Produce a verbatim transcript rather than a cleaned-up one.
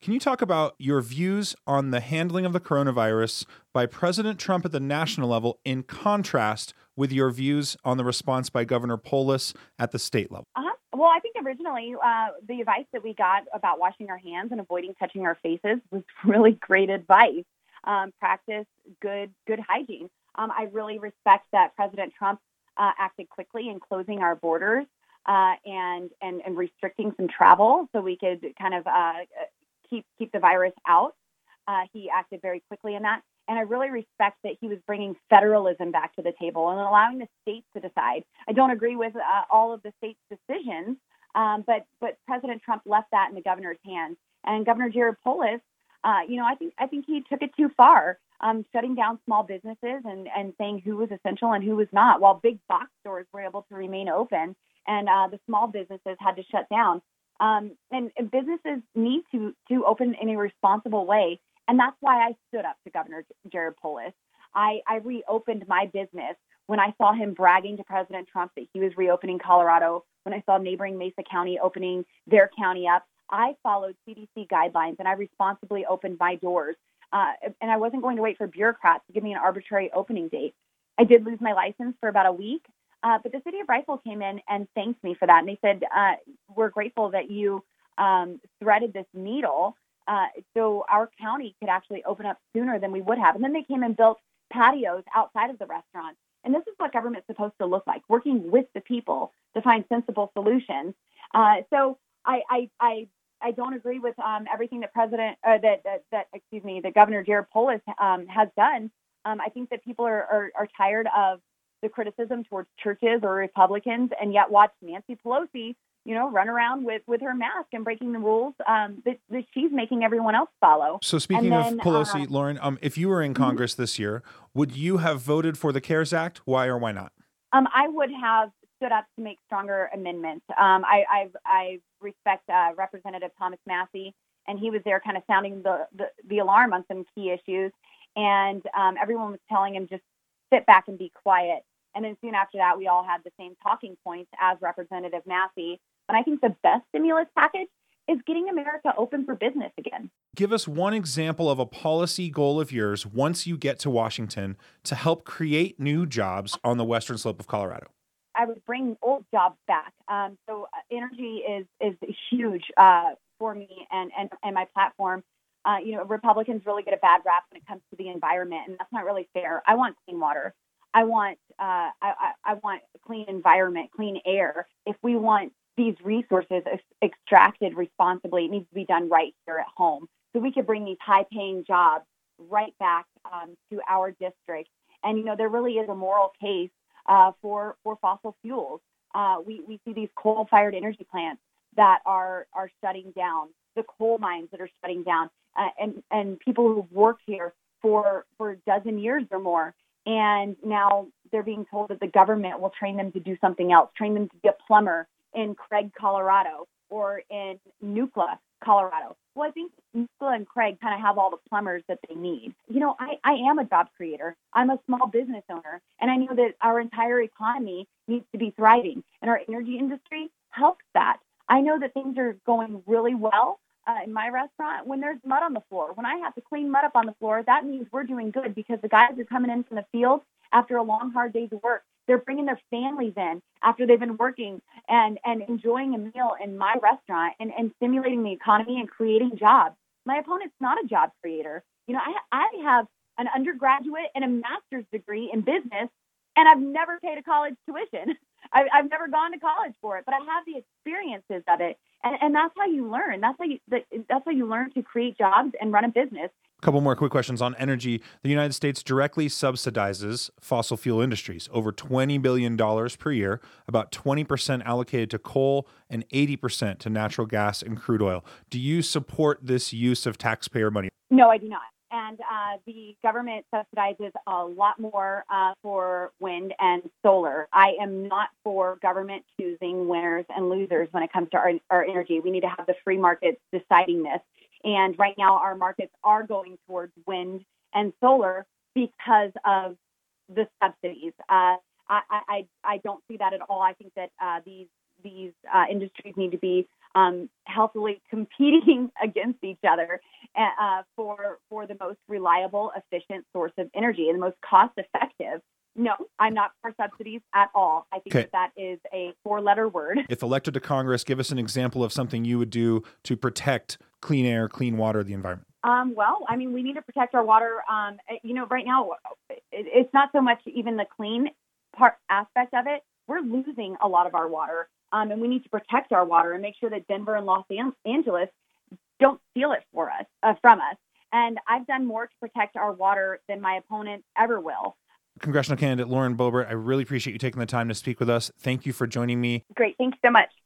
Can you talk about your views on the handling of the coronavirus by President Trump at the national level in contrast with your views on the response by Governor Polis at the state level? Uh-huh. Well, I think originally uh, the advice that we got about washing our hands and avoiding touching our faces was really great advice. Um, practice good good hygiene. Um, I really respect that President Trump uh, acted quickly in closing our borders uh, and, and and restricting some travel so we could kind of uh, keep keep the virus out. Uh, he acted very quickly in that. And I really respect that he was bringing federalism back to the table and allowing the states to decide. I don't agree with uh, all of the states' decisions, um, but but President Trump left that in the governor's hands. And Governor Jared Polis, uh, you know, I think I think he took it too far, um, shutting down small businesses and, and saying who was essential and who was not, while big box stores were able to remain open and uh, the small businesses had to shut down. Um, and, and businesses need to to open in a responsible way. And that's why I stood up to Governor Jared Polis. I, I reopened my business when I saw him bragging to President Trump that he was reopening Colorado, when I saw neighboring Mesa County opening their county up. I followed C D C guidelines, and I responsibly opened my doors. Uh, and I wasn't going to wait for bureaucrats to give me an arbitrary opening date. I did lose my license for about a week, uh, but the city of Rifle came in and thanked me for that. And they said, uh, we're grateful that you um, threaded this needle Uh, so our county could actually open up sooner than we would have. And then they came and built patios outside of the restaurant. And this is what government's supposed to look like, working with the people to find sensible solutions. Uh, so I, I, I, I don't agree with um, everything that President, uh, that, that, that, excuse me, that Governor Jared Polis um, has done. Um, I think that people are, are, are tired of the criticism towards churches or Republicans, and yet watch Nancy Pelosi, you know, run around with, with her mask and breaking the rules um, that, that she's making everyone else follow. So speaking then, of Pelosi, uh, Lauren, um, if you were in Congress mm-hmm. this year, would you have voted for the CARES Act? Why or why not? Um, I would have stood up to make stronger amendments. Um, I, I, I respect uh, Representative Thomas Massie, and he was there kind of sounding the, the, the alarm on some key issues. And um, everyone was telling him just sit back and be quiet. And then soon after that, we all had the same talking points as Representative Massie. And I think the best stimulus package is getting America open for business again. Give us one example of a policy goal of yours once you get to Washington to help create new jobs on the western slope of Colorado. I would bring old jobs back. Um, so energy is is huge uh, for me and, and, and my platform. Uh, you know, Republicans really get a bad rap when it comes to the environment, and that's not really fair. I want clean water. I want uh, I, I want clean environment, clean air. If we want these resources ex- extracted responsibly, it needs to be done right here at home. So we could bring these high-paying jobs right back um, to our district. And, you know, there really is a moral case uh, for, for fossil fuels. Uh, we, we see these coal-fired energy plants that are, are shutting down, the coal mines that are shutting down, uh, and, and people who've worked here for, for a dozen years or more. And now they're being told that the government will train them to do something else, train them to be a plumber in Craig, Colorado, or in Nucla, Colorado. Well, I think Nucla and Craig kind of have all the plumbers that they need. You know, I, I am a job creator. I'm a small business owner, and I know that our entire economy needs to be thriving, and our energy industry helps that. I know that things are going really well uh, in my restaurant when there's mud on the floor. When I have to clean mud up on the floor, that means we're doing good because the guys are coming in from the field after a long, hard day's work. They're bringing their families in after they've been working and, and enjoying a meal in my restaurant and, and stimulating the economy and creating jobs. My opponent's not a job creator. You know, I, I have an undergraduate and a master's degree in business, and I've never paid a college tuition. I, I've never gone to college for it, but I have the experiences of it. And, and that's how you learn. That's how you, that's how you learn to create jobs and run a business. A couple more quick questions on energy. The United States directly subsidizes fossil fuel industries, over twenty billion dollars per year, about twenty percent allocated to coal and eighty percent to natural gas and crude oil. Do you support this use of taxpayer money? No, I do not. And uh, the government subsidizes a lot more uh, for wind and solar. I am not for government choosing winners and losers when it comes to our, our energy. We need to have the free markets deciding this. And right now, our markets are going towards wind and solar because of the subsidies. Uh, I, I, I don't see that at all. I think that uh, these these uh, industries need to be um, healthily competing against each other uh, for for the most reliable, efficient source of energy and the most cost-effective. No, I'm not for subsidies at all. I think Okay. that that is a four-letter word. If elected to Congress, give us an example of something you would do to protect clean air, clean water, the environment. Um, well, I mean, we need to protect our water. Um, you know, right now, it, it's not so much even the clean part aspect of it. We're losing a lot of our water, um, and we need to protect our water and make sure that Denver and Los Angeles don't steal it for us uh, from us. And I've done more to protect our water than my opponent ever will. Congressional candidate Lauren Boebert, I really appreciate you taking the time to speak with us. Thank you for joining me. Great. Thanks so much.